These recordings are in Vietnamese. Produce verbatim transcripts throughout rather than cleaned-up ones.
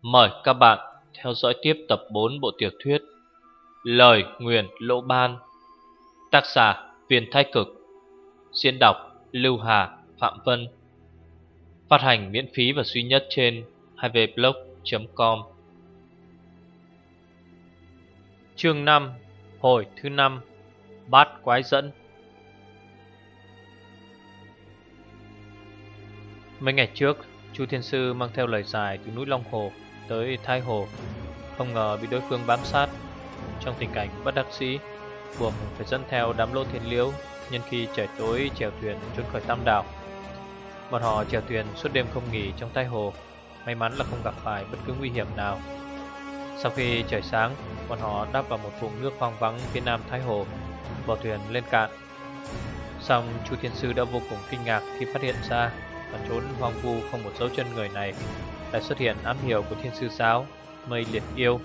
Mời các bạn theo dõi tiếp tập bốn bộ tiểu thuyết Lời Nguyền Lỗ Ban. Tác giả Viên Thái Cực. Diễn đọc Lưu Hà, Phạm Vân. Phát hành miễn phí và duy nhất trên hai v blog chấm com. Chương năm, hồi thứ năm, Bát Quái Dẫn. Mấy ngày trước, Chu Thiên Sư mang theo lời giải từ núi Long Hồ tới Thái Hồ, không ngờ bị đối phương bám sát. Trong tình cảnh bất đắc dĩ, buộc phải dẫn theo đám Lỗ Thiên Liễu nhân khi trời tối chèo thuyền trốn khỏi Tam Đảo. Bọn họ chèo thuyền suốt đêm không nghỉ trong Thái Hồ, may mắn là không gặp phải bất cứ nguy hiểm nào. Sau khi trời sáng, bọn họ đáp vào một vùng nước hoang vắng phía nam Thái Hồ, bỏ thuyền lên cạn. Song Chu Thiên Sư đã vô cùng kinh ngạc khi phát hiện ra ở chốn hoang vu không một dấu chân người này lại xuất hiện ám hiệu của Thiên Sư Giáo, Mây Liệt Yêu.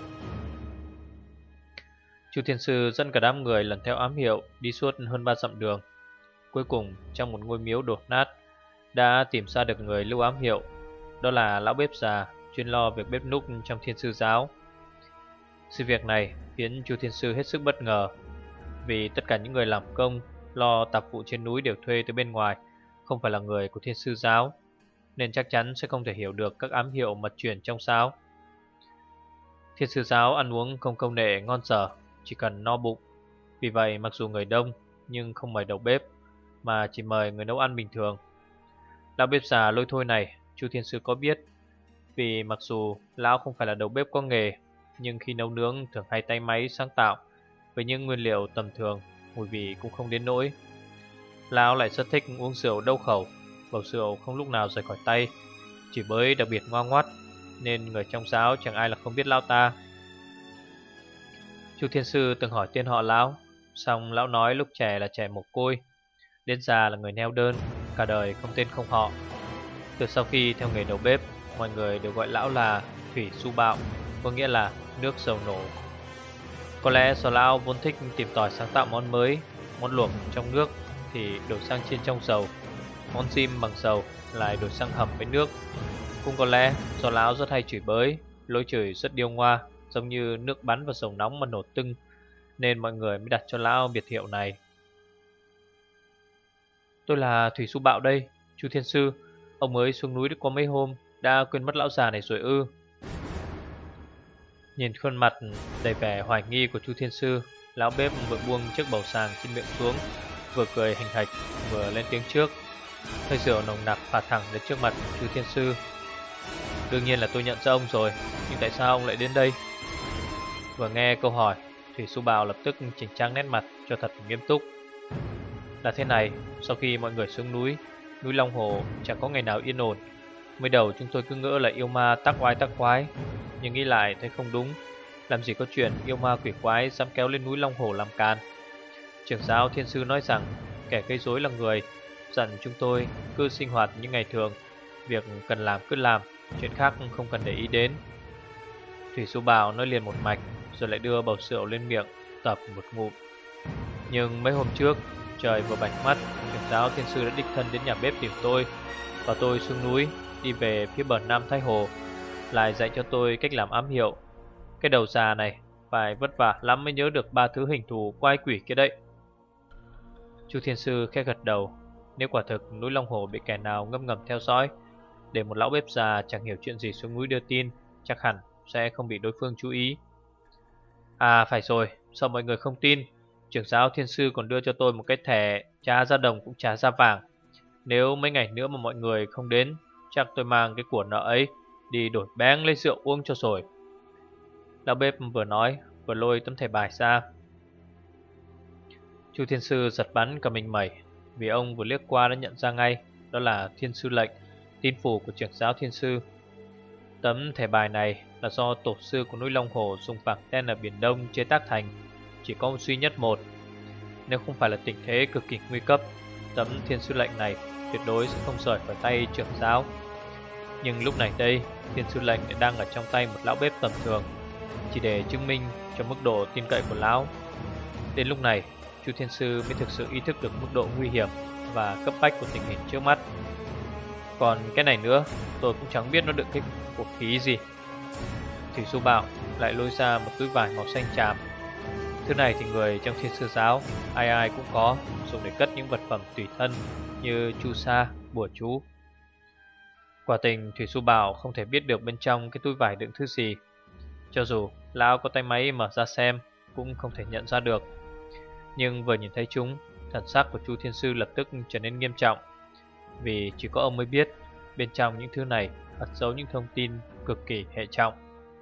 Chu Thiên Sư dẫn cả đám người lần theo ám hiệu đi suốt hơn ba dặm đường. Cuối cùng, trong một ngôi miếu đổ nát, đã tìm ra được người lưu ám hiệu. Đó là lão bếp già chuyên lo việc bếp núc trong Thiên Sư Giáo. Sự việc này khiến Chu Thiên Sư hết sức bất ngờ, vì tất cả những người làm công lo tạp vụ trên núi đều thuê từ bên ngoài, không phải là người của Thiên Sư Giáo, nên chắc chắn sẽ không thể hiểu được các ám hiệu mật truyền trong giáo. Thiên Sư Giáo ăn uống không công nghệ ngon dở, chỉ cần no bụng. Vì vậy mặc dù người đông nhưng không mời đầu bếp, mà chỉ mời người nấu ăn bình thường. Lão bếp già lôi thôi này Chu Thiên Sư có biết, vì mặc dù lão không phải là đầu bếp có nghề, nhưng khi nấu nướng thường hay tay máy sáng tạo với những nguyên liệu tầm thường, mùi vị cũng không đến nỗi. Lão lại rất thích uống rượu đau khẩu, bầu rượu không lúc nào rời khỏi tay, chỉ bới đặc biệt ngoan ngoắt, nên người trong giáo chẳng ai là không biết lão ta. Chu Thiên Sư từng hỏi tên họ lão, song lão nói lúc trẻ là trẻ mồ côi, đến già là người neo đơn, cả đời không tên không họ. Từ sau khi theo nghề đầu bếp, mọi người đều gọi lão là Thủy Su Bạo, có nghĩa là nước dầu nổ. Có lẽ do lão vốn thích tìm tòi sáng tạo món mới, món luộc trong nước thì đổi sang chiên trong dầu, món rim bằng dầu lại đổi sang hầm với nước. Cũng có lẽ do lão rất hay chửi bới, lối chửi rất điêu ngoa, giống như nước bắn vào dầu nóng mà nổ tưng, nên mọi người mới đặt cho lão biệt hiệu này. Tôi là Thủy Su Bạo đây, Chu Thiên Sư. Ông mới xuống núi được có mấy hôm, đã quên mất lão già này rồi ư? Nhìn khuôn mặt đầy vẻ hoài nghi của Chu Thiên Sư, lão bếp vừa buông chiếc bầu sàng trên miệng xuống, vừa cười hình hạch, vừa lên tiếng trước. Hơi rượu nồng nặc phả thẳng đến trước mặt Chu Thiên Sư. Đương nhiên là tôi nhận ra ông rồi, nhưng tại sao ông lại đến đây? Vừa nghe câu hỏi, Thủy Su Bào lập tức chỉnh trang nét mặt cho thật nghiêm túc. Là thế này, sau khi mọi người xuống núi, núi Long Hồ chẳng có ngày nào yên ổn. Mới đầu chúng tôi cứ ngỡ là yêu ma tác oai tác quái, nhưng nghĩ lại thấy không đúng. Làm gì có chuyện yêu ma quỷ quái dám kéo lên núi Long Hồ làm can. Trưởng giáo Thiên Sư nói rằng kẻ gây rối là người, dặn chúng tôi cứ sinh hoạt như ngày thường, việc cần làm cứ làm, chuyện khác không cần để ý đến. Thủy Su Bào nói liền một mạch, rồi lại đưa bầu rượu lên miệng tập một ngụm. Nhưng mấy hôm trước, trời vừa bạch mắt, trưởng giáo Thiên Sư đã đích thân đến nhà bếp tìm tôi, và tôi xuống núi đi về phía bờ nam Thái Hồ, lại dạy cho tôi cách làm ám hiệu. Cái đầu già này phải vất vả lắm mới nhớ được ba thứ hình thù quái quỷ kia đấy. Chu Thiên Sư khẽ gật đầu. Nếu quả thực núi Long Hồ bị kẻ nào ngâm ngầm theo dõi, để một lão bếp già chẳng hiểu chuyện gì xuống núi đưa tin, chắc hẳn sẽ không bị đối phương chú ý. À phải rồi, sao mọi người không tin? Trưởng giáo Thiên Sư còn đưa cho tôi một cái thẻ trả ra đồng cũng trả ra vàng. Nếu mấy ngày nữa mà mọi người không đến, chắc tôi mang cái của nợ ấy đi đổi beng lấy rượu uống cho rồi. Lão bếp vừa nói vừa lôi tấm thẻ bài ra. Chu Thiên Sư giật bắn cả mình mẩy, vì ông vừa liếc qua đã nhận ra ngay đó là Thiên Sư lệnh, tín phủ của trưởng giáo Thiên Sư. Tấm thẻ bài này là do tổ sư của núi Long Hồ dùng vàng đen ở Biển Đông chế tác thành, chỉ có duy nhất một. Nếu không phải là tình thế cực kỳ nguy cấp, tấm Thiên Sư lệnh này tuyệt đối sẽ không rời khỏi tay trưởng giáo. Nhưng lúc này đây, Thiên Sư lệnh lại đang ở trong tay một lão bếp tầm thường, chỉ để chứng minh cho mức độ tin cậy của lão. Đến lúc này, Chu Thiên Sư mới thực sự ý thức được mức độ nguy hiểm và cấp bách của tình hình trước mắt. Còn cái này nữa, tôi cũng chẳng biết nó được cái vũ khí gì. Thủy Su Bạo lại lôi ra một túi vải màu xanh tràm. Thứ này thì người trong Thiên Sư giáo ai ai cũng có, dùng để cất những vật phẩm tùy thân như chu sa, bùa chú. Quả tình Thủy Su Bảo không thể biết được bên trong cái túi vải đựng thứ gì. Cho dù lão có tay máy mở ra xem cũng không thể nhận ra được. Nhưng vừa nhìn thấy chúng, thần sắc của Chu Thiên Sư lập tức trở nên nghiêm trọng. Vì chỉ có ông mới biết bên trong những thứ này ẩn giấu những thông tin cực kỳ hệ trọng.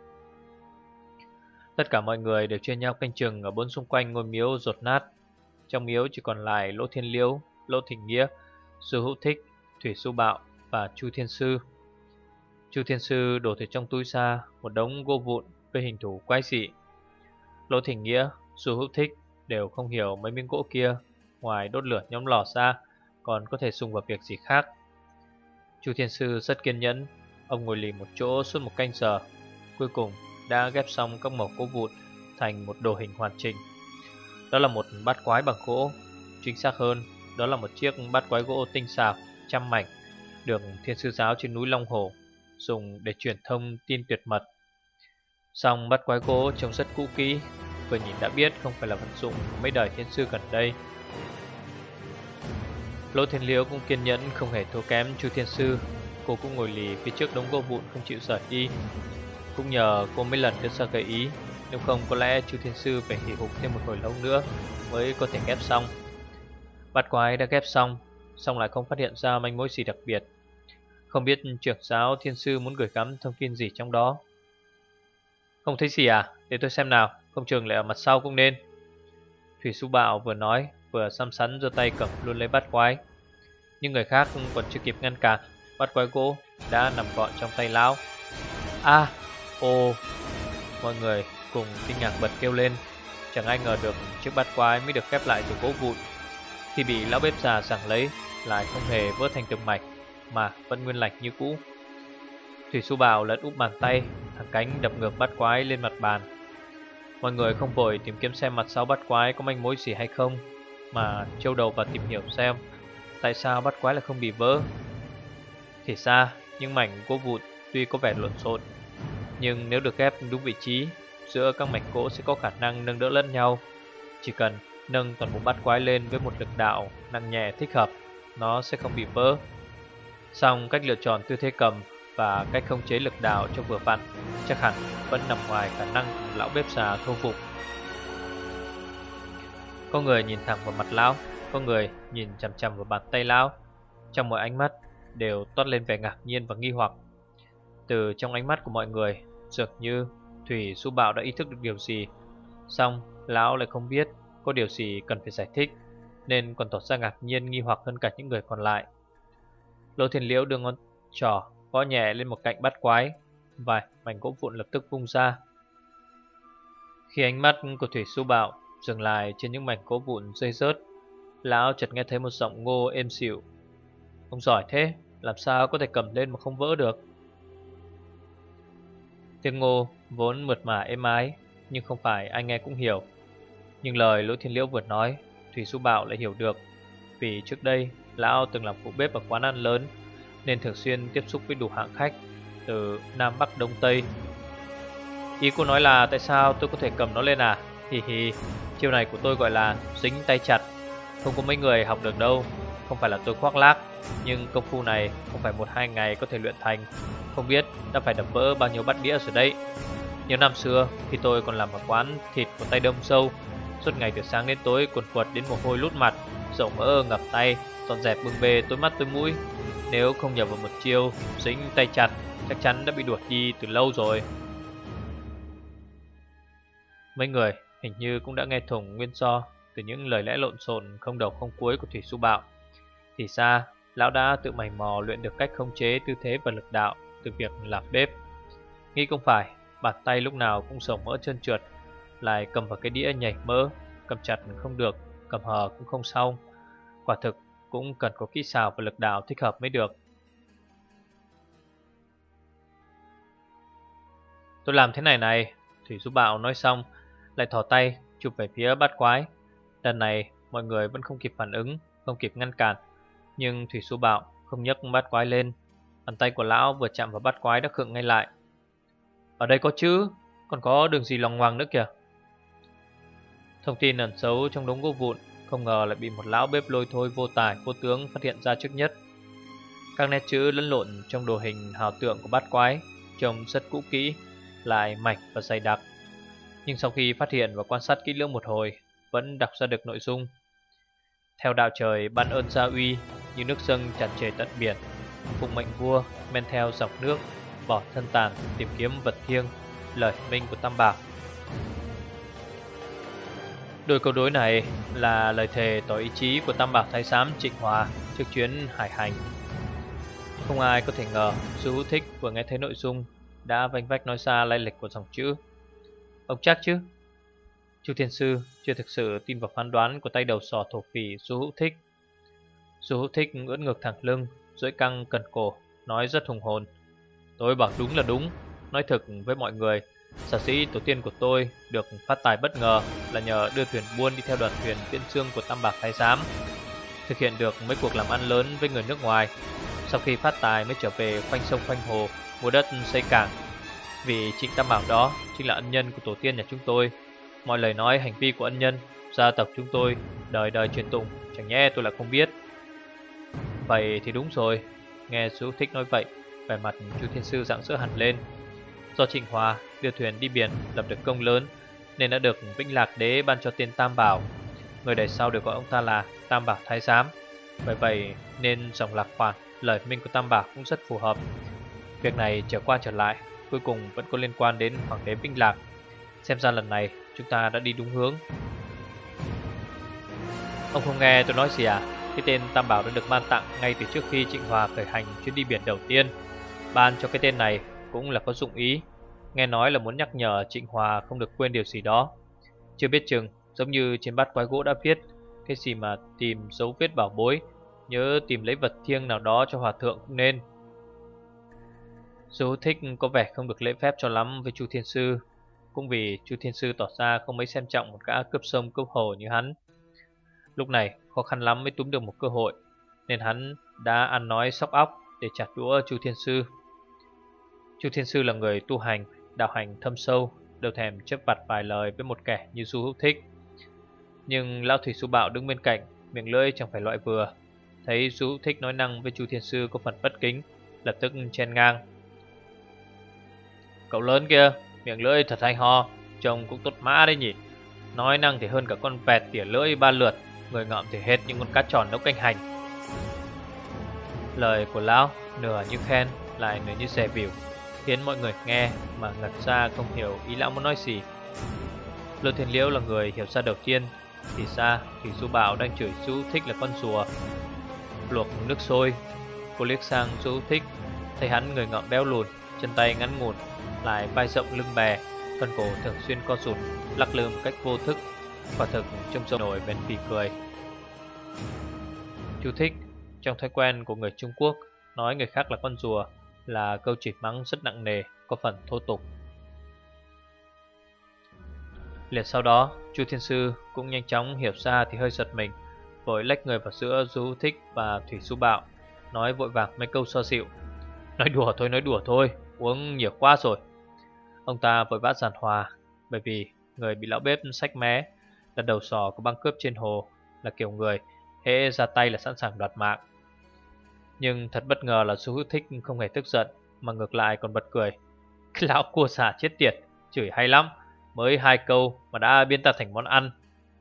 Tất cả mọi người đều chia nhau canh chừng ở bốn xung quanh ngôi miếu dột nát. Trong miếu chỉ còn lại Lỗ Thiên Liễu, Lỗ Thỉnh Nghĩa, Sư Hữu Thích, Thủy Su Bạo và Chu Thiên Sư. Chu Thiên Sư đổ từ trong túi ra một đống gỗ vụn với hình thù quái dị. Lỗ Thỉnh Nghĩa, Sư Hữu Thích đều không hiểu mấy miếng gỗ kia ngoài đốt lửa nhóm lò ra còn có thể dùng vào việc gì khác. Chu Thiên Sư rất kiên nhẫn, ông ngồi lì một chỗ suốt một canh giờ, cuối cùng đã ghép xong các mẩu gỗ vụn thành một đồ hình hoàn chỉnh. Đó là một bát quái bằng gỗ, chính xác hơn, đó là một chiếc bát quái gỗ tinh xảo, trăm mảnh, được Thiên Sư giáo trên núi Long Hồ dùng để truyền thông tin tuyệt mật. Song bát quái gỗ trông rất cũ kỹ, vừa nhìn đã biết không phải là vật dụng của mấy đời thiên sư gần đây. Lỗ Thiên Liễu cũng kiên nhẫn không hề thua kém Chu Thiên Sư. Cô cũng ngồi lì phía trước đống gỗ vụn không chịu rời đi. Cũng nhờ cô mấy lần đưa ra gợi ý, nếu không có lẽ Chu Thiên Sư phải hì hục thêm một hồi lâu nữa mới có thể ghép xong. Bát quái đã ghép xong, song lại không phát hiện ra manh mối gì đặc biệt. Không biết trưởng giáo Thiên Sư muốn gửi gắm thông tin gì trong đó. Không thấy gì à? Để tôi xem nào, không chừng lại ở mặt sau cũng nên. Thủy Su Bạo vừa nói vừa xăm sắn giơ tay cầm luôn lấy bát quái. Nhưng người khác còn chưa kịp ngăn cản, bát quái gỗ đã nằm gọn trong tay lão. A, à, ô, mọi người cùng kinh ngạc bật kêu lên. Chẳng ai ngờ được chiếc bát quái mới được ghép lại từ gỗ vụn, khi bị lão bếp già giằng lấy lại không hề vỡ thành từng mạch mà vẫn nguyên lành như cũ. Thủy Su Bạo lật úp bàn tay, thẳng cánh đập ngược bát quái lên mặt bàn. Mọi người không vội tìm kiếm xem mặt sau bát quái có manh mối gì hay không, mà châu đầu vào tìm hiểu xem tại sao bát quái lại không bị vỡ. Thì ra những mảnh gỗ vụn tuy có vẻ lộn xộn, nhưng nếu được ghép đúng vị trí, giữa các mảnh gỗ sẽ có khả năng nâng đỡ lẫn nhau. Chỉ cần nâng toàn bộ bát quái lên với một lực đạo nặng nhẹ thích hợp, nó sẽ không bị vỡ. Song cách lựa chọn tư thế cầm và cách khống chế lực đạo cho vừa vặn chắc hẳn vẫn nằm ngoài khả năng của lão bếp già thô phục. Có người nhìn thẳng vào mặt lão, có người nhìn chằm chằm vào bàn tay lão. Trong mọi ánh mắt đều toát lên vẻ ngạc nhiên và nghi hoặc. Từ trong ánh mắt của mọi người, dường như Thủy Su Bạo đã ý thức được điều gì. Song lão lại không biết có điều gì cần phải giải thích, nên còn tỏ ra ngạc nhiên nghi hoặc hơn cả những người còn lại. Lỗ Thiên Liễu đưa ngón trỏ gõ nhẹ lên một cạnh bát quái, vài mảnh gỗ vụn lập tức vung ra. Khi ánh mắt của Thủy Su Bạo dừng lại trên những mảnh gỗ vụn rơi rớt, lão chợt nghe thấy một giọng ngô êm dịu. Ông giỏi thế, làm sao có thể cầm lên mà không vỡ được? Tiếng ngô vốn mượt mà êm ái, nhưng không phải ai nghe cũng hiểu. Nhưng lời Lỗ Thiên Liễu vừa nói, Thủy Su Bạo lại hiểu được. Vì trước đây lão từng làm phụ bếp ở quán ăn lớn, nên thường xuyên tiếp xúc với đủ hạng khách từ Nam Bắc Đông Tây. Ý cô nói là tại sao tôi có thể cầm nó lên à? Hì hì, chiêu này của tôi gọi là dính tay chặt. Không có mấy người học được đâu. Không phải là tôi khoác lác, nhưng công phu này không phải một hai ngày có thể luyện thành. Không biết đã phải đập vỡ bao nhiêu bát đĩa rồi đấy. Nhiều năm xưa khi tôi còn làm ở quán thịt của tay Đông Sâu, suốt ngày từ sáng đến tối quần quật đến mồ hôi lút mặt, dầu mỡ ngập tay, dọn dẹp bưng bê tối mắt tối mũi. Nếu không nhờ vào một chiêu dính tay chặt, chắc chắn đã bị đuổi đi từ lâu rồi. Mấy người hình như cũng đã nghe thủng nguyên do từ những lời lẽ lộn xộn không đầu không cuối của Thủy Su Bạo. Thì ra lão đã tự mày mò luyện được cách khống chế tư thế và lực đạo từ việc làm bếp. Nghĩ không phải bàn tay lúc nào cũng dầu mỡ trơn trượt, lại cầm vào cái đĩa nhảy mỡ, cầm chặt không được, cầm hờ cũng không xong. Quả thực cũng cần có kỹ xảo và lực đạo thích hợp mới được. Tôi làm thế này này, Thủy Su Bạo nói xong lại thò tay chụp về phía bát quái. Lần này mọi người vẫn không kịp phản ứng, không kịp ngăn cản. Nhưng Thủy Su Bạo không nhấc bát quái lên. Bàn tay của lão vừa chạm vào bát quái đã khựng ngay lại. Ở đây có chứ, còn có đường gì loằng ngoằng nữa kìa. Thông tin ẩn giấu trong đống gỗ vụn không ngờ lại bị một lão bếp lôi thôi vô tài vô tướng phát hiện ra trước nhất. Các nét chữ lẫn lộn trong đồ hình hào tượng của bát quái trông rất cũ kỹ, lại mạch và dày đặc. Nhưng sau khi phát hiện và quan sát kỹ lưỡng một hồi, vẫn đọc ra được nội dung. Theo đạo trời ban ơn gia uy, như nước dâng tràn trề tận biển, phụng mệnh vua men theo dòng nước, bỏ thân tàn tìm kiếm vật thiêng, lời minh của Tam Bảo. Đôi câu đối này là lời thề tỏ ý chí của Tam Bảo Thái Giám Trịnh Hòa trước chuyến hải hành. Không ai có thể ngờ Du Hữu Thích vừa nghe thấy nội dung đã vanh vách nói ra lai lịch của dòng chữ. Ông chắc chứ? Chu Thiên Sư chưa thực sự tin vào phán đoán của tay đầu sỏ thổ phỉ Du Hữu Thích. Du Hữu Thích ưỡn ngược thẳng lưng, duỗi căng cẩn cổ, nói rất hùng hồn. Tôi bảo đúng là đúng, nói thực với mọi người, sở dĩ tổ tiên của tôi được phát tài bất ngờ là nhờ đưa thuyền buôn đi theo đoàn thuyền viễn dương của Tam Bảo Thái Giám, thực hiện được mấy cuộc làm ăn lớn với người nước ngoài. Sau khi phát tài mới trở về khoanh sông khoanh hồ, mua đất xây cảng. Vì Trịnh Tam Bảo đó chính là ân nhân của tổ tiên nhà chúng tôi. Mọi lời nói hành vi của ân nhân, gia tộc chúng tôi đời đời truyền tụng, chẳng nhẽ tôi lại không biết. Vậy thì đúng rồi. Nghe Du Thích nói vậy, vẻ mặt Chu Thiên Sư rạng rỡ hẳn lên. Do Trịnh Hòa đưa thuyền đi biển lập được công lớn, nên đã được Vĩnh Lạc Đế ban cho tên Tam Bảo. Người đời sau được gọi ông ta là Tam Bảo Thái Giám. Bởi vậy nên dòng lạc khoản lời minh của Tam Bảo cũng rất phù hợp. Việc này trở qua trở lại, cuối cùng vẫn có liên quan đến Hoàng đế Vĩnh Lạc. Xem ra lần này chúng ta đã đi đúng hướng. Ông không nghe tôi nói gì à? Cái tên Tam Bảo đã được ban tặng ngay từ trước khi Trịnh Hòa khởi hành chuyến đi biển đầu tiên. Ban cho cái tên này cũng là có dụng ý. Nghe nói là muốn nhắc nhở Trịnh Hòa không được quên điều gì đó. Chưa biết chừng, giống như trên bát quái gỗ đã viết, cái gì mà tìm dấu vết bảo bối, nhớ tìm lấy vật thiêng nào đó cho hòa thượng cũng nên. Du Thích có vẻ không được lễ phép cho lắm với Chu Thiên Sư, cũng vì Chu Thiên Sư tỏ ra không mấy xem trọng một gã cướp sông cướp hồ như hắn. Lúc này khó khăn lắm mới túm được một cơ hội, nên hắn đã ăn nói sóc óc để trả đũa Chu Thiên Sư. Chu Thiên Sư là người tu hành, đạo hành thâm sâu, đâu thèm chấp vặt vài lời với một kẻ như Du Hữu Thích. Nhưng lão thủy Su Bạo đứng bên cạnh, miệng lưỡi chẳng phải loại vừa, thấy Du Hữu Thích nói năng với Chu Thiên Sư có phần bất kính, lập tức chen ngang. Cậu lớn kia, miệng lưỡi thật hay ho, trông cũng tốt mã đấy nhỉ. Nói năng thì hơn cả con vẹt tỉa lưỡi ba lượt, người ngợm thì hết những con cá tròn nấu canh hành. Lời của lão nửa như khen, lại nửa như dè bỉu, khiến mọi người nghe mà ngẩn ra không hiểu ý lão muốn nói gì. Lôi Thiên Liễu là người hiểu ra đầu tiên, thì ra Thủy Du Bảo đang chửi Du Thích là con rùa. Luộc nước sôi, cô liếc sang Du Thích, thấy hắn người ngợm béo lùn, chân tay ngắn ngủn, lại vai rộng lưng bè, phần cổ thường xuyên co rụt, lắc lư một cách vô thức, quả thực trông trông nổi bền phì cười. Chú thích: trong thói quen của người Trung Quốc, nói người khác là con rùa là câu chửi mắng rất nặng nề, có phần thô tục. Liền sau đó, Chu Thiên Sư cũng nhanh chóng hiểu ra thì hơi giật mình, vội lách người vào giữa Du Thích và Thủy Du Bạo, nói vội vàng mấy câu xoa dịu. Nói đùa thôi, nói đùa thôi, uống nhiều quá rồi. Ông ta vội vã giàn hòa, bởi vì người bị lão bếp xách mé là đầu sỏ của băng cướp trên hồ, là kiểu người hễ ra tay là sẵn sàng đoạt mạng. Nhưng thật bất ngờ là Du Hữu Thích không hề tức giận, mà ngược lại còn bật cười. Cái lão cua xả chết tiệt, chửi hay lắm, mới hai câu mà đã biến ta thành món ăn.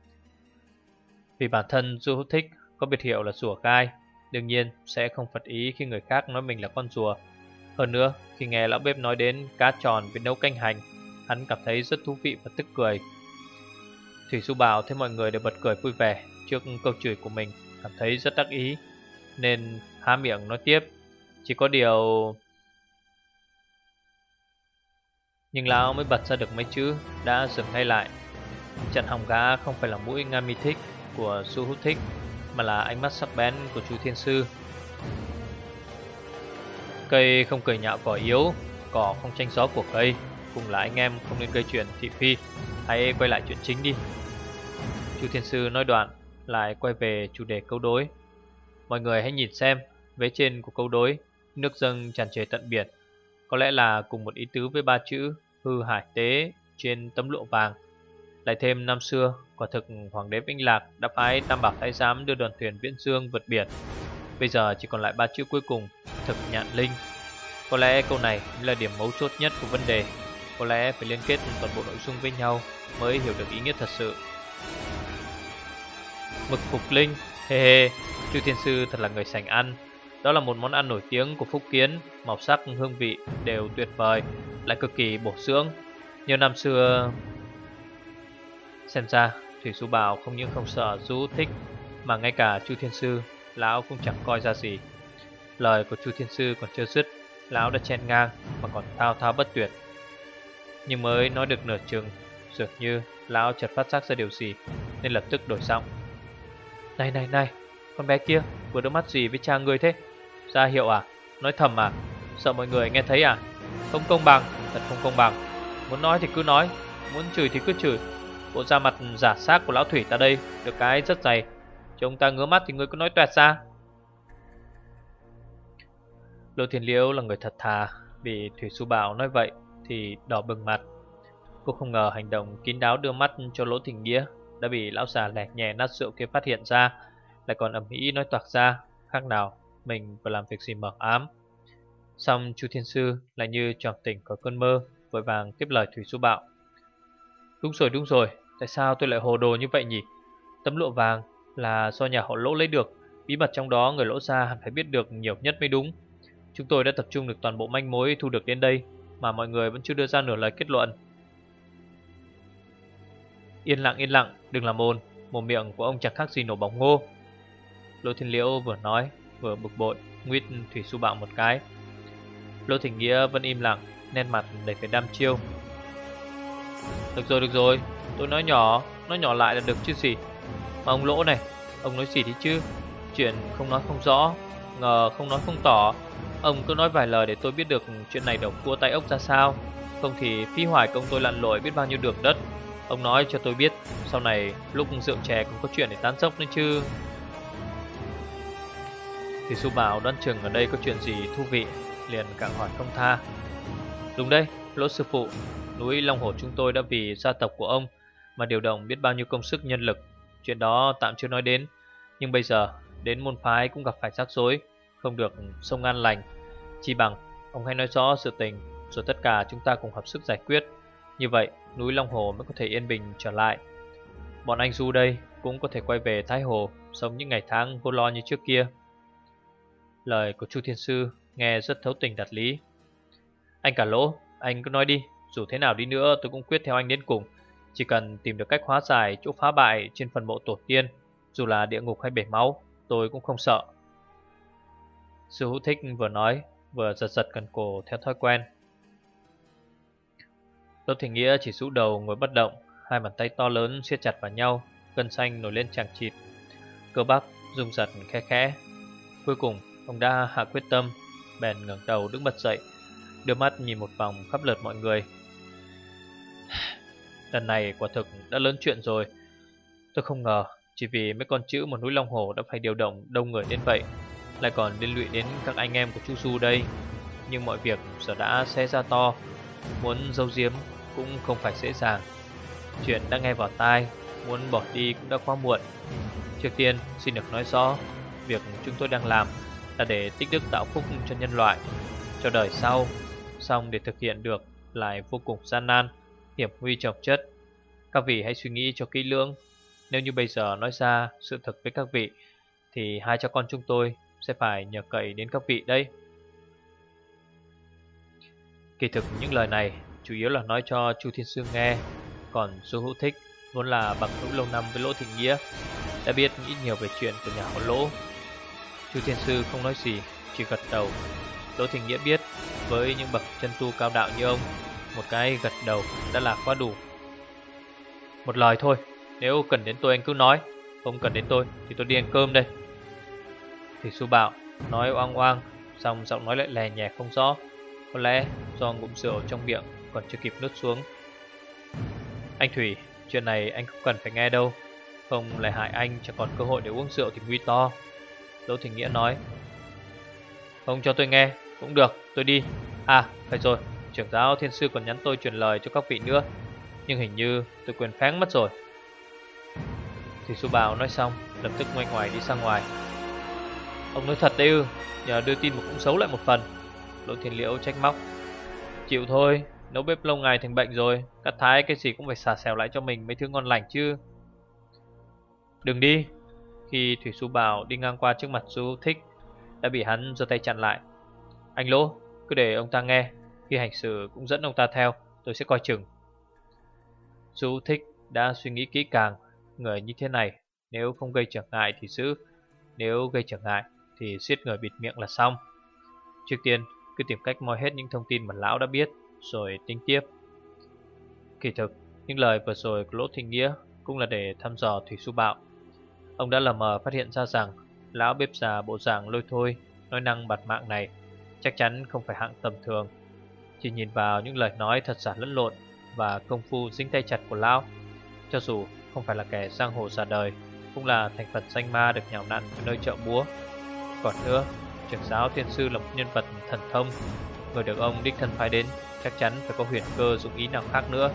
Vì bản thân Du Hữu Thích có biệt hiệu là rùa gai, đương nhiên sẽ không phật ý khi người khác nói mình là con rùa. Hơn nữa, khi nghe lão bếp nói đến cá tròn với nấu canh hành, hắn cảm thấy rất thú vị và tức cười. Thủy Du Bảo thấy mọi người đều bật cười vui vẻ trước câu chửi của mình, cảm thấy rất đắc ý, nên há miệng nói tiếp. Chỉ có điều... Nhưng lão mới bật ra được mấy chữ đã dừng ngay lại. Trận hỏng gã không phải là mũi nga mi thích của Du Hữu Thích, mà là ánh mắt sắc bén của Chu Thiên Sư. Cây không cười nhạo cỏ yếu, cỏ không tranh gió của cây, cùng là anh em không nên gây chuyện thị phi. Hãy quay lại chuyện chính đi. Chu Thiên Sư nói đoạn lại quay về chủ đề câu đối. Mọi người hãy nhìn xem, vế trên của câu đối nước dâng tràn trề tận biển, có lẽ là cùng một ý tứ với ba chữ hư hải tế trên tấm lụa vàng. Lại thêm năm xưa, quả thực Hoàng đế Vĩnh Lạc đã phái Tam Bảo Thái Giám đưa đoàn thuyền viễn dương vượt biển. Bây giờ chỉ còn lại ba chữ cuối cùng: thực nhạn linh. Có lẽ câu này là điểm mấu chốt nhất của vấn đề. Có lẽ phải liên kết toàn bộ nội dung với nhau mới hiểu được ý nghĩa thật sự. Mực phục linh, hê hê, Chu Thiên Sư thật là người sành ăn. Đó là một món ăn nổi tiếng của Phúc Kiến, màu sắc, hương vị đều tuyệt vời, lại cực kỳ bổ dưỡng. Như năm xưa, xem ra Thủy Sư Bảo không những không sợ Du thích, mà ngay cả Chu Thiên Sư lão cũng chẳng coi ra gì. Lời của Chu Thiên Sư còn chưa dứt, lão đã chen ngang mà còn thao thao bất tuyệt. Nhưng mới nói được nửa chừng, dường như lão chợt phát giác ra điều gì, nên lập tức đổi giọng. Này này này, con bé kia vừa đưa mắt gì với cha ngươi thế? Ra hiệu à? Nói thầm à? Sợ mọi người nghe thấy à? Không công bằng, thật không công bằng. Muốn nói thì cứ nói, muốn chửi thì cứ chửi. Bộ da mặt giả xác của lão Thủy ta đây được cái rất dày, chứ ông ta ngứa mắt thì ngươi cứ nói toẹt ra. Lô Thiên Liễu là người thật thà, bị Thủy Sư Bảo nói vậy thì đỏ bừng mặt. Cô không ngờ hành động kín đáo đưa mắt cho Lỗ Thịnh Nghĩa đã bị lão già lẻ nhẹ nát rượu kia phát hiện ra, lại còn ầm ĩ nói toạc ra, khác nào mình vừa làm việc gì mờ ám. Xong Chu Thiên Sư lại như tròn tỉnh khỏi cơn mơ, vội vàng tiếp lời Thủy Sư Bảo. Đúng rồi đúng rồi, tại sao tôi lại hồ đồ như vậy nhỉ? Tấm lụa vàng là do nhà họ Lỗ lấy được, bí mật trong đó người Lỗ gia hẳn phải biết được nhiều nhất mới đúng. Chúng tôi đã tập trung được toàn bộ manh mối thu được đến đây, mà mọi người vẫn chưa đưa ra nửa lời kết luận. Yên lặng yên lặng, đừng làm ồn, mồm miệng của ông chẳng khác gì nổ bóng ngô. Lỗ Thiên Liễu vừa nói vừa bực bội nguyết Thủy Sư Bảo một cái. Lỗ Thịnh Nghĩa vẫn im lặng, nét mặt đầy vẻ đăm chiêu. Được rồi được rồi, tôi nói nhỏ, nói nhỏ lại là được chứ gì. Mà ông Lỗ này, ông nói gì đi chứ? Chuyện không nói không rõ, ngờ không nói không tỏ. Ông cứ nói vài lời để tôi biết được chuyện này đầu cua tay ốc ra sao. Không thì phí hoài công tôi lặn lội biết bao nhiêu đường đất. Ông nói cho tôi biết, sau này lúc rượu chè cũng có chuyện để tán dốc nữa chứ. Thì Sư Bảo đoán chừng ở đây có chuyện gì thú vị, liền càng hỏi không tha. Đúng đây, Lỗ sư phụ, núi Long Hổ chúng tôi đã vì gia tộc của ông mà điều động biết bao nhiêu công sức nhân lực. Chuyện đó tạm chưa nói đến, nhưng bây giờ đến môn phái cũng gặp phải rắc rối, không được sông an lành. Chỉ bằng ông hãy nói rõ sự tình, rồi tất cả chúng ta cùng hợp sức giải quyết. Như vậy núi Long Hồ mới có thể yên bình trở lại. Bọn anh Du đây cũng có thể quay về Thái Hồ, sống những ngày tháng vô lo như trước kia. Lời của Chu Thiên Sư nghe rất thấu tình đạt lý. Anh cả Lỗ, anh cứ nói đi, dù thế nào đi nữa tôi cũng quyết theo anh đến cùng. Chỉ cần tìm được cách hóa giải chỗ phá bại trên phần mộ tổ tiên, dù là địa ngục hay bể máu, tôi cũng không sợ. Sư Hữu Thích vừa nói vừa giật giật cần cổ theo thói quen. Lỗ Thịnh Nghĩa chỉ rũ đầu ngồi bất động, hai bàn tay to lớn siết chặt vào nhau, gân xanh nổi lên chằng chịt, cơ bắp rung giật khẽ khẽ. Cuối cùng ông đã hạ quyết tâm, bèn ngẩng đầu đứng bật dậy, đưa mắt nhìn một vòng khắp lượt mọi người. Lần này quả thực đã lớn chuyện rồi. Tôi không ngờ chỉ vì mấy con chữ một núi Long Hồ đã phải điều động đông người đến vậy, lại còn liên lụy đến các anh em của Chu Du đây. Nhưng mọi việc giờ đã xé ra to, muốn giấu giếm cũng không phải dễ dàng. Chuyện đã nghe vào tai, muốn bỏ đi cũng đã quá muộn. Trước tiên xin được nói rõ, việc chúng tôi đang làm là để tích đức tạo phúc cho nhân loại, cho đời sau. Xong để thực hiện được lại vô cùng gian nan, hiểm nguy chồng chất. Các vị hãy suy nghĩ cho kỹ lưỡng. Nếu như bây giờ nói ra sự thật với các vị, thì hai cha con chúng tôi sẽ phải nhờ cậy đến các vị đấy. Kỳ thực những lời này chủ yếu là nói cho Chu Thiên Sư nghe. Còn Sư Hữu Thích vốn là bằng hữu lâu năm với Lỗ Thịnh Nghĩa, đã biết ít nhiều về chuyện của nhà họ Lỗ. Chu Thiên Sư không nói gì, chỉ gật đầu. Lỗ Thịnh Nghĩa biết với những bậc chân tu cao đạo như ông, một cái gật đầu đã là quá đủ. Một lời thôi, nếu cần đến tôi anh cứ nói, không cần đến tôi thì tôi đi ăn cơm đây. Thì Sư Bảo nói oang oang, xong giọng nói lại lè nhẹ không rõ. Có lẽ do ngụm rượu trong miệng còn chưa kịp nuốt xuống. Anh Thủy, chuyện này anh không cần phải nghe đâu, không lại hại anh chẳng còn cơ hội để uống rượu thì nguy to. Lỗ Thịnh Nghĩa nói. Không cho tôi nghe cũng được, tôi đi. À phải rồi, trưởng giáo thiên sư còn nhắn tôi truyền lời cho các vị nữa, nhưng hình như tôi quên phén mất rồi. Thủy Su Bảo nói xong lập tức ngoay ngoài đi ra ngoài. Ông nói thật đấy ư? Nhờ đưa tin mà cũng xấu lại một phần. Lỗ Thiên Liễu trách móc. Chịu thôi, nấu bếp lâu ngày thành bệnh rồi, cắt thái cái gì cũng phải xà xèo lại cho mình mấy thứ ngon lành chứ. Đừng đi. Khi Thủy Su Bảo đi ngang qua trước mặt Du Thích, đã bị hắn giơ tay chặn lại. Anh Lỗ, cứ để ông ta nghe, khi hành xử cũng dẫn ông ta theo, tôi sẽ coi chừng. Du Thích đã suy nghĩ kỹ càng, người như thế này nếu không gây trở ngại thì giữ, nếu gây trở ngại thì giết người bịt miệng là xong. Trước tiên cứ tìm cách moi hết những thông tin mà lão đã biết, rồi tính tiếp. Kỳ thực những lời vừa rồi của Lỗ Thịnh Nghĩa cũng là để thăm dò Thủy Su Bạo. Ông đã lờ mờ phát hiện ra rằng lão bếp già bộ dạng lôi thôi, nói năng bạt mạng này chắc chắn không phải hạng tầm thường. Chỉ nhìn vào những lời nói thật giả lẫn lộn và công phu dính tay chặt của lão, cho dù không phải là kẻ giang hồ già đời, cũng là thành phần danh ma được nhào nặn ở nơi chợ búa. Còn nữa, trưởng giáo thiên sư là một nhân vật thần thông, người được ông đích thân phái đến chắc chắn phải có huyền cơ dụng ý nào khác nữa.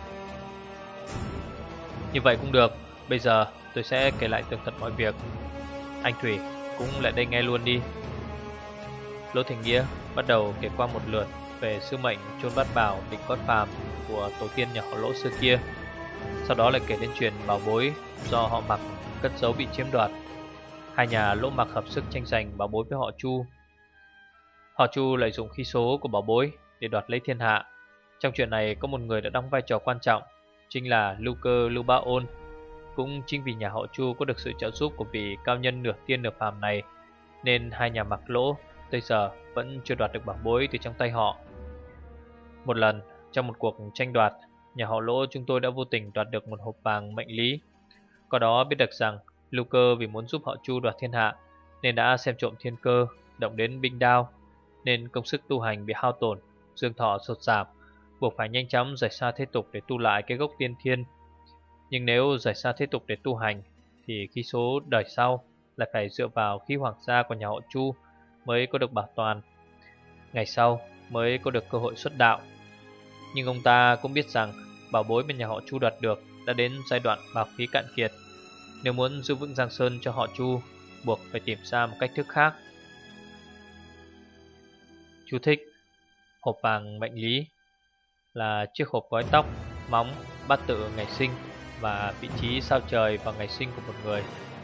Như vậy cũng được, bây giờ tôi sẽ kể lại tường tận mọi việc. Anh Thủy cũng lại đây nghe luôn đi. Lỗ Thành Nghĩa bắt đầu kể qua một lượt về sứ mệnh chôn bát bảo địch cốt phàm của tổ tiên nhà họ Lỗ xưa kia. Sau đó lại kể đến chuyện bảo bối do họ Mặc cất giấu bị chiếm đoạt. Hai nhà Lỗ Mặc hợp sức tranh giành bảo bối với họ Chu. Họ Chu lợi dụng khí số của bảo bối để đoạt lấy thiên hạ. Trong chuyện này có một người đã đóng vai trò quan trọng, chính là Lưu Cơ Lưu Ba Ôn. Cũng chính vì nhà họ Chu có được sự trợ giúp của vị cao nhân nửa tiên nửa phàm này, nên hai nhà Mặc Lỗ tới giờ vẫn chưa đoạt được bảo bối từ trong tay họ. Một lần trong một cuộc tranh đoạt, nhà họ Lỗ chúng tôi đã vô tình đoạt được một hộp vàng mệnh lý. Có đó biết được rằng Lưu Cơ vì muốn giúp họ Chu đoạt thiên hạ nên đã xem trộm thiên cơ, động đến binh đao, nên công sức tu hành bị hao tổn, dương thọ sụt giảm, buộc phải nhanh chóng rời xa thế tục để tu lại cái gốc tiên thiên. Nhưng nếu rời xa thế tục để tu hành thì khí số đời sau lại phải dựa vào khí hoàng gia của nhà họ Chu mới có được bảo toàn, ngày sau mới có được cơ hội xuất đạo. Nhưng ông ta cũng biết rằng bảo bối mà nhà họ Chu đoạt được đã đến giai đoạn bảo khí cạn kiệt. Nếu muốn giữ vững Giang Sơn cho họ Chu, buộc phải tìm ra một cách thức khác. Chú thích: hộp vàng mệnh lý là chiếc hộp gói tóc, móng, bát tự ngày sinh và vị trí sao trời vào ngày sinh của một người.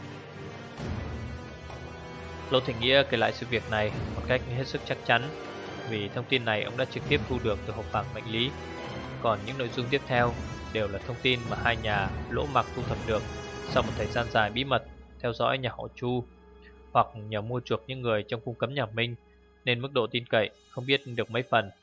Lỗ Thành Nghĩa kể lại sự việc này một cách hết sức chắc chắn, vì thông tin này ông đã trực tiếp thu được từ hộp vàng mệnh lý. Còn những nội dung tiếp theo đều là thông tin mà hai nhà Lỗ Mặc thu thập được sau một thời gian dài bí mật theo dõi nhà họ Chu, hoặc nhờ mua chuộc những người trong cung cấm nhà Minh, nên mức độ tin cậy không biết được mấy phần.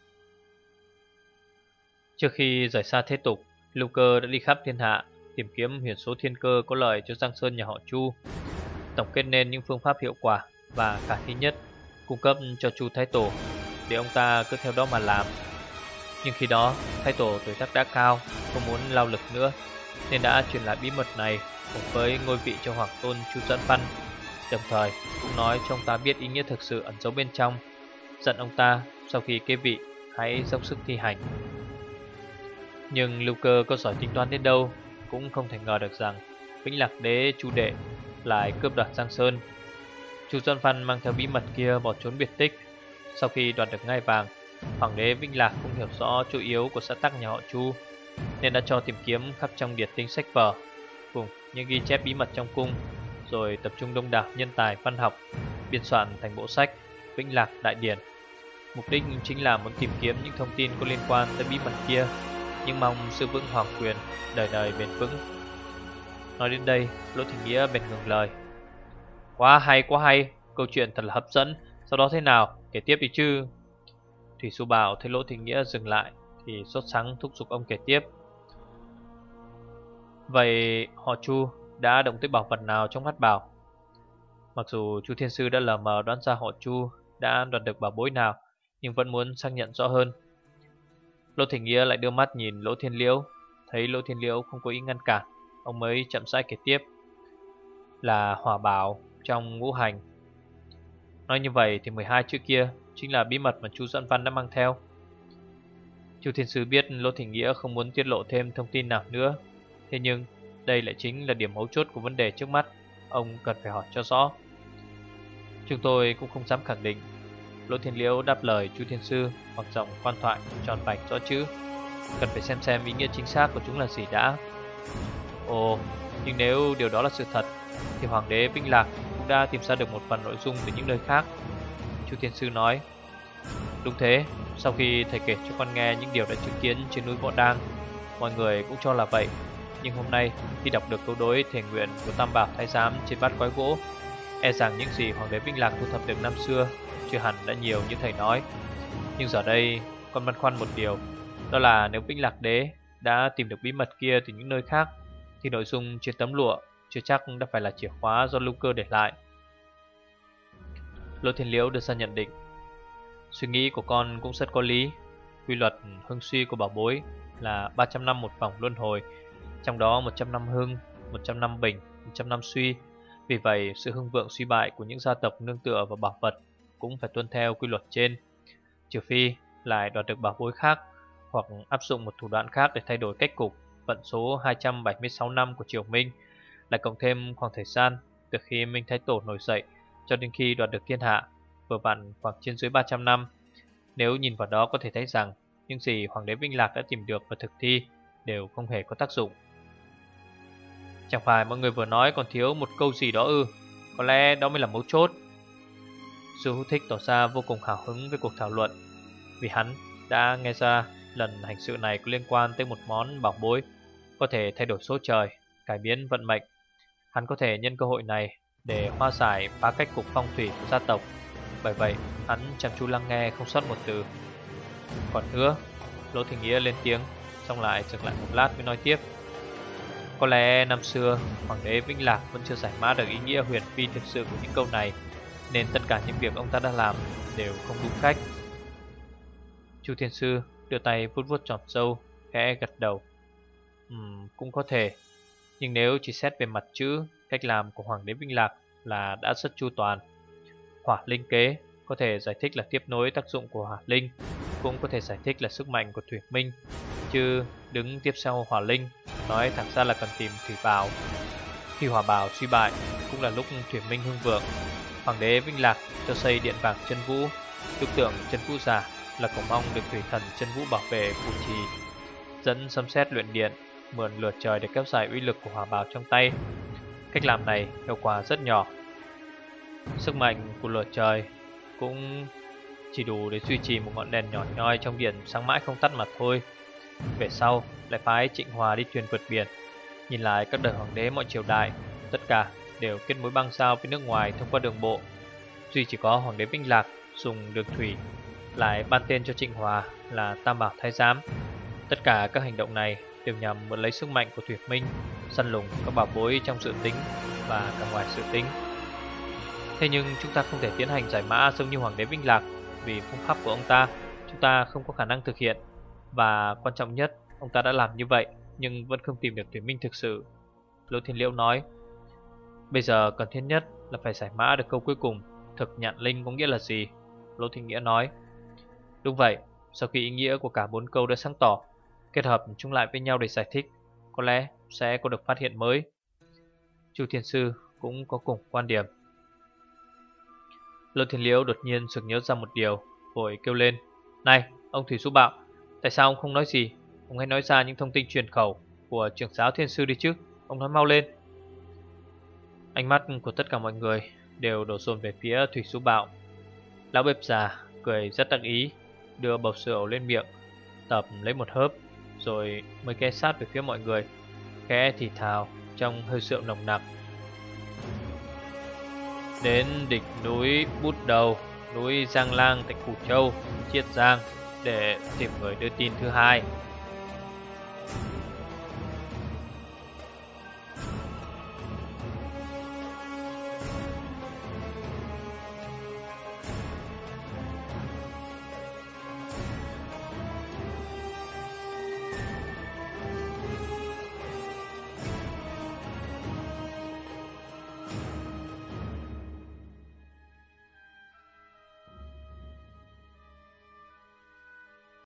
Trước khi rời xa thế tục, Lưu Cơ đã đi khắp thiên hạ tìm kiếm huyền số thiên cơ có lợi cho Giang Sơn nhà họ Chu, tổng kết nên những phương pháp hiệu quả và khả thi nhất, cung cấp cho Chu Thái Tổ để ông ta cứ theo đó mà làm. Nhưng khi đó Thái Tổ tuổi tác đã cao, không muốn lao lực nữa, nên đã truyền lại bí mật này cùng với ngôi vị cho Hoàng Tôn Chu Dẫn Văn, đồng thời cũng nói cho ông ta biết ý nghĩa thực sự ẩn giấu bên trong, dặn ông ta sau khi kế vị hãy dốc sức thi hành. Nhưng Lưu Cơ có giỏi tính toán đến đâu cũng không thể ngờ được rằng Vĩnh Lạc Đế Chu Đệ lại cướp đoạt Giang Sơn. Chu Dẫn Văn mang theo bí mật kia bỏ trốn biệt tích. Sau khi đoạt được ngai vàng, Hoàng đế Vĩnh Lạc cũng hiểu rõ chỗ yếu của xã tắc nhà họ Chu, nên đã cho tìm kiếm khắp trong điển tinh sách vở cùng những ghi chép bí mật trong cung, rồi tập trung đông đảo nhân tài văn học biên soạn thành bộ sách Vĩnh Lạc Đại Điển. Mục đích chính là muốn tìm kiếm những thông tin có liên quan tới bí mật kia, nhưng mong giữ vững hoàng quyền đời đời bền vững. Nói đến đây, Lỗ Thành Nghĩa bèn ngừng lời. Quá hay, quá hay, câu chuyện thật là hấp dẫn. Sau đó thế nào, kể tiếp đi chứ. Thủy Su Bảo thấy Lỗ Thành Nghĩa dừng lại thì sốt sắng thúc giục ông kể tiếp. Vậy họ Chu đã động tới bảo vật nào trong bát bảo? Mặc dù Chu Thiên Sư đã lờ mờ đoán ra họ Chu đã đoạt được bảo bối nào, nhưng vẫn muốn xác nhận rõ hơn. Lỗ Thành Nghĩa lại đưa mắt nhìn Lỗ Thiên Liễu, thấy Lỗ Thiên Liễu không có ý ngăn cản, ông mới chậm rãi kể tiếp. Là hỏa bảo trong ngũ hành. Nói như vậy thì mười hai chữ kia chính là bí mật mà Chu Dẫn Văn đã mang theo. Chu Thiên Sư biết Lỗ Thịnh Nghĩa không muốn tiết lộ thêm thông tin nào nữa. Thế nhưng đây lại chính là điểm mấu chốt của vấn đề trước mắt. Ông cần phải hỏi cho rõ. Chúng tôi cũng không dám khẳng định. Lỗ Thiên Liễu đáp lời Chu Thiên Sư bằng giọng quan thoại tròn vạch rõ chữ. Cần phải xem xem ý nghĩa chính xác của chúng là gì đã. Ồ, nhưng nếu điều đó là sự thật thì Hoàng đế Vĩnh Lạc cũng đã tìm ra được một phần nội dung từ những nơi khác. Chu Thiên Sư nói. Đúng thế, sau khi thầy kể cho con nghe những điều đã chứng kiến trên núi Võ Đang, mọi người cũng cho là vậy. Nhưng hôm nay khi đọc được câu đối thề nguyện của Tam Bảo Thái Giám trên bát quái gỗ, e rằng những gì Hoàng đế Vĩnh Lạc thu thập được năm xưa chưa hẳn đã nhiều như thầy nói. Nhưng giờ đây con băn khoăn một điều, đó là nếu Vĩnh Lạc đế đã tìm được bí mật kia từ những nơi khác thì nội dung trên tấm lụa chưa chắc đã phải là chìa khóa do Lưu Cơ để lại. Lỗ Thiên Liễu đưa ra nhận định. Suy nghĩ của con cũng rất có lý. Quy luật hưng suy của bảo bối là ba trăm năm một vòng luân hồi, trong đó một trăm năm hưng, một trăm năm bình, một trăm năm suy. Vì vậy sự hưng vượng suy bại của những gia tộc nương tựa vào bảo vật cũng phải tuân theo quy luật trên. Trừ phi lại đoạt được bảo bối khác, hoặc áp dụng một thủ đoạn khác để thay đổi cách cục vận số hai trăm bảy mươi sáu năm của triều Minh, lại cộng thêm khoảng thời gian từ khi Minh Thái Tổ nổi dậy cho đến khi đoạt được thiên hạ, vừa vặn khoảng trên dưới ba trăm năm. Nếu nhìn vào đó có thể thấy rằng những gì Hoàng đế Vĩnh Lạc đã tìm được và thực thi đều không hề có tác dụng. Chẳng phải mọi người vừa nói còn thiếu một câu gì đó ư? Có lẽ đó mới là mấu chốt. Sư Hữu Thích tỏ ra vô cùng hào hứng với cuộc thảo luận, vì hắn đã nghe ra lần hành sự này có liên quan tới một món bảo bối có thể thay đổi số trời, cải biến vận mệnh. Hắn có thể nhân cơ hội này để hóa giải phá cách cục phong thủy của gia tộc. Bởi vậy hắn chăm chú lắng nghe không sót một từ. Còn nữa, Lỗ Thịnh Nghĩa lên tiếng, xong lại dừng lại một lát mới nói tiếp. Có lẽ năm xưa Hoàng đế Vĩnh Lạc vẫn chưa giải mã được ý nghĩa huyền phi thực sự của những câu này, nên tất cả những việc ông ta đã làm đều không đúng cách. Chu Thiên Sư đưa tay vuốt vuốt tròm râu, khẽ gật đầu. Ừm, cũng có thể. Nhưng nếu chỉ xét về mặt chữ, cách làm của Hoàng đế Vĩnh Lạc là đã rất chu toàn. Hỏa linh kế có thể giải thích là tiếp nối tác dụng của hỏa linh, cũng có thể giải thích là sức mạnh của thủy minh, chứ đứng tiếp sau hỏa linh nói thẳng ra là cần tìm thủy bảo. Khi hỏa bảo suy bại cũng là lúc thủy minh hưng vượng. Hoàng đế Vĩnh Lạc cho xây điện vàng chân vũ, tưởng tượng chân vũ giả là cầu mong được thủy thần chân vũ bảo vệ phù trì, dẫn sấm sét luyện điện, mượn lửa trời để kéo dài uy lực của hỏa bảo trong tay. Cách làm này hiệu quả rất nhỏ. Sức mạnh của lửa trời cũng chỉ đủ để duy trì một ngọn đèn nhỏ nhoi trong điện sáng mãi không tắt mà thôi. Về sau lại phái Trịnh Hòa đi thuyền vượt biển. Nhìn lại các đời hoàng đế mọi triều đại, tất cả đều kết mối băng giao với nước ngoài thông qua đường bộ. Duy chỉ có Hoàng đế Vĩnh Lạc dùng đường thủy, lại ban tên cho Trịnh Hòa là Tam Bảo Thái Giám. Tất cả các hành động này đều nhằm mượn lấy sức mạnh của thủy minh, săn lùng các bảo bối trong dự tính và cả ngoài dự tính. Thế nhưng chúng ta không thể tiến hành giải mã giống như Hoàng đế Vĩnh Lạc, vì phương pháp của ông ta chúng ta không có khả năng thực hiện. Và quan trọng nhất, ông ta đã làm như vậy nhưng vẫn không tìm được thủy minh thực sự. Lỗ Thiên Liễu nói. Bây giờ cần thiết nhất là phải giải mã được câu cuối cùng, thực nhạn linh có nghĩa là gì? Lỗ Thịnh Nghĩa nói. Đúng vậy, sau khi ý nghĩa của cả bốn câu đã sáng tỏ, kết hợp chúng lại với nhau để giải thích, có lẽ sẽ có được phát hiện mới. Chu Thiên Sư cũng có cùng quan điểm. Lỗ Thiên Liễu đột nhiên sực nhớ ra một điều, vội kêu lên. Này, ông Thủy Xu Bạo, tại sao ông không nói gì? Ông hãy nói ra những thông tin truyền khẩu của trưởng giáo Thiên Sư đi chứ. Ông nói mau lên. Ánh mắt của tất cả mọi người đều đổ dồn về phía Thủy Xu Bạo. Lão bếp già cười rất đắc ý, đưa bầu rượu lên miệng, tập lấy một hớp, rồi mới ghé sát về phía mọi người, khẽ thì thào trong hơi rượu nồng nặc. Đến đỉnh núi Bút Đầu, núi Giang Lang, thành Củ Châu, Chiết Giang để tìm người đưa tin thứ hai.